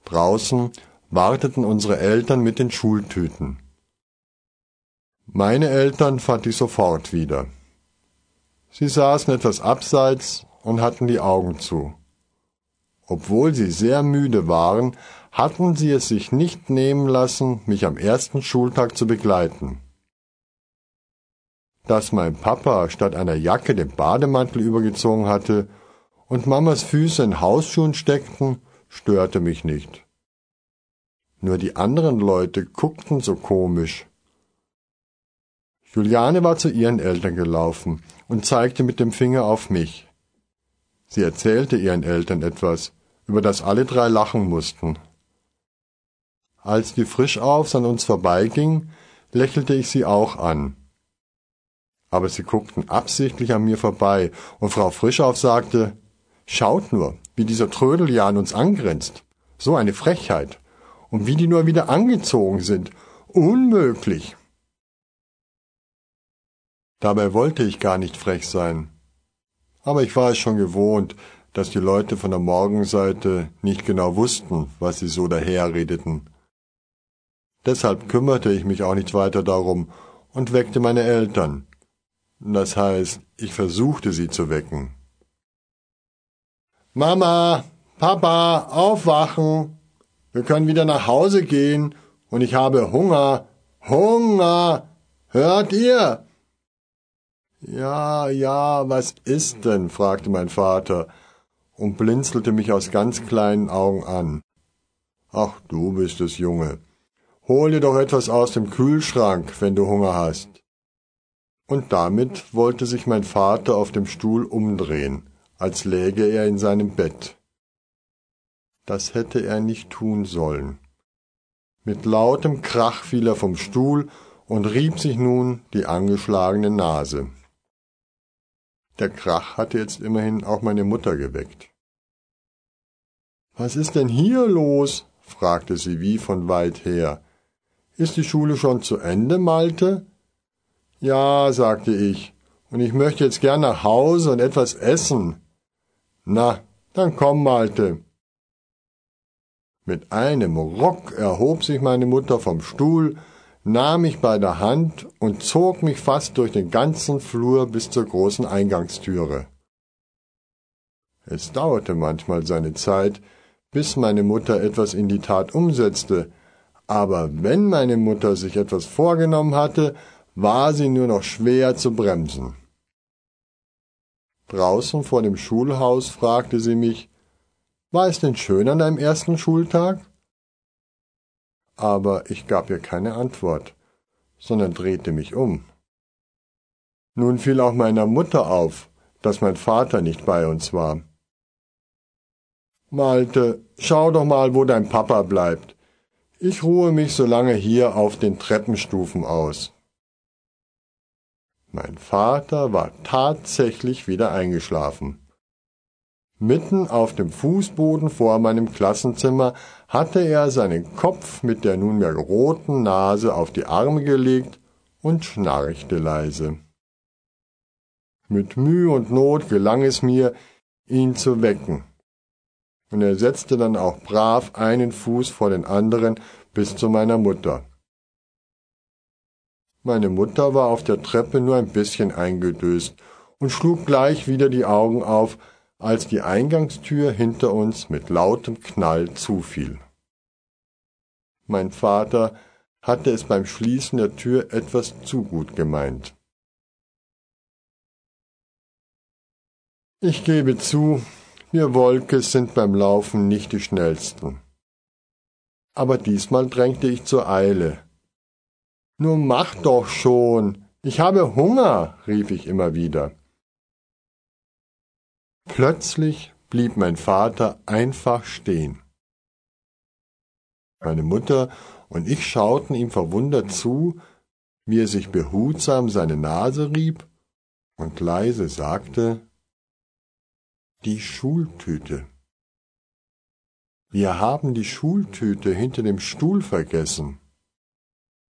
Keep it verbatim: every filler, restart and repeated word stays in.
Draußen warteten unsere Eltern mit den Schultüten. Meine Eltern fand ich sofort wieder. Sie saßen etwas abseits und hatten die Augen zu. Obwohl sie sehr müde waren, hatten sie es sich nicht nehmen lassen, mich am ersten Schultag zu begleiten. Dass mein Papa statt einer Jacke den Bademantel übergezogen hatte und Mamas Füße in Hausschuhen steckten, störte mich nicht. Nur die anderen Leute guckten so komisch. Juliane war zu ihren Eltern gelaufen und zeigte mit dem Finger auf mich. Sie erzählte ihren Eltern etwas, über das alle drei lachen mussten. Als die Frischaufs an uns vorbeiging, lächelte ich sie auch an. Aber sie guckten absichtlich an mir vorbei, und Frau Frischauf sagte, »Schaut nur, wie dieser Trödel ja an uns angrenzt. So eine Frechheit. Und wie die nur wieder angezogen sind. Unmöglich!« Dabei wollte ich gar nicht frech sein. Aber ich war es schon gewohnt, dass die Leute von der Morgenseite nicht genau wussten, was sie so daherredeten. Deshalb kümmerte ich mich auch nicht weiter darum und weckte meine Eltern. Das heißt, ich versuchte sie zu wecken. »Mama, Papa, aufwachen! Wir können wieder nach Hause gehen und ich habe Hunger. Hunger! Hört ihr?« »Ja, ja, was ist denn?« fragte mein Vater und blinzelte mich aus ganz kleinen Augen an. »Ach, du bist es, Junge. Hol dir doch etwas aus dem Kühlschrank, wenn du Hunger hast.« Und damit wollte sich mein Vater auf dem Stuhl umdrehen, als läge er in seinem Bett. Das hätte er nicht tun sollen. Mit lautem Krach fiel er vom Stuhl und rieb sich nun die angeschlagene Nase. Der Krach hatte jetzt immerhin auch meine Mutter geweckt. »Was ist denn hier los?« fragte sie wie von weit her. »Ist die Schule schon zu Ende, Malte?« »Ja«, sagte ich, »und ich möchte jetzt gern nach Hause und etwas essen.« »Na, dann komm, Malte.« Mit einem Ruck erhob sich meine Mutter vom Stuhl, nahm mich bei der Hand und zog mich fast durch den ganzen Flur bis zur großen Eingangstüre. Es dauerte manchmal seine Zeit, bis meine Mutter etwas in die Tat umsetzte, aber wenn meine Mutter sich etwas vorgenommen hatte, war sie nur noch schwer zu bremsen. Draußen vor dem Schulhaus fragte sie mich, »War es denn schön an deinem ersten Schultag?« Aber ich gab ihr keine Antwort, sondern drehte mich um. Nun fiel auch meiner Mutter auf, dass mein Vater nicht bei uns war. »Malte, schau doch mal, wo dein Papa bleibt. Ich ruhe mich so lange hier auf den Treppenstufen aus.« Mein Vater war tatsächlich wieder eingeschlafen. Mitten auf dem Fußboden vor meinem Klassenzimmer hatte er seinen Kopf mit der nunmehr roten Nase auf die Arme gelegt und schnarchte leise. Mit Mühe und Not gelang es mir, ihn zu wecken, und er setzte dann auch brav einen Fuß vor den anderen bis zu meiner Mutter. Meine Mutter war auf der Treppe nur ein bisschen eingedöst und schlug gleich wieder die Augen auf, als die Eingangstür hinter uns mit lautem Knall zufiel. Mein Vater hatte es beim Schließen der Tür etwas zu gut gemeint. Ich gebe zu, wir Wolkes sind beim Laufen nicht die schnellsten. Aber diesmal drängte ich zur Eile. »Nun mach doch schon, ich habe Hunger«, rief ich immer wieder. Plötzlich blieb mein Vater einfach stehen. Meine Mutter und ich schauten ihm verwundert zu, wie er sich behutsam seine Nase rieb und leise sagte, »Die Schultüte. Wir haben die Schultüte hinter dem Stuhl vergessen.«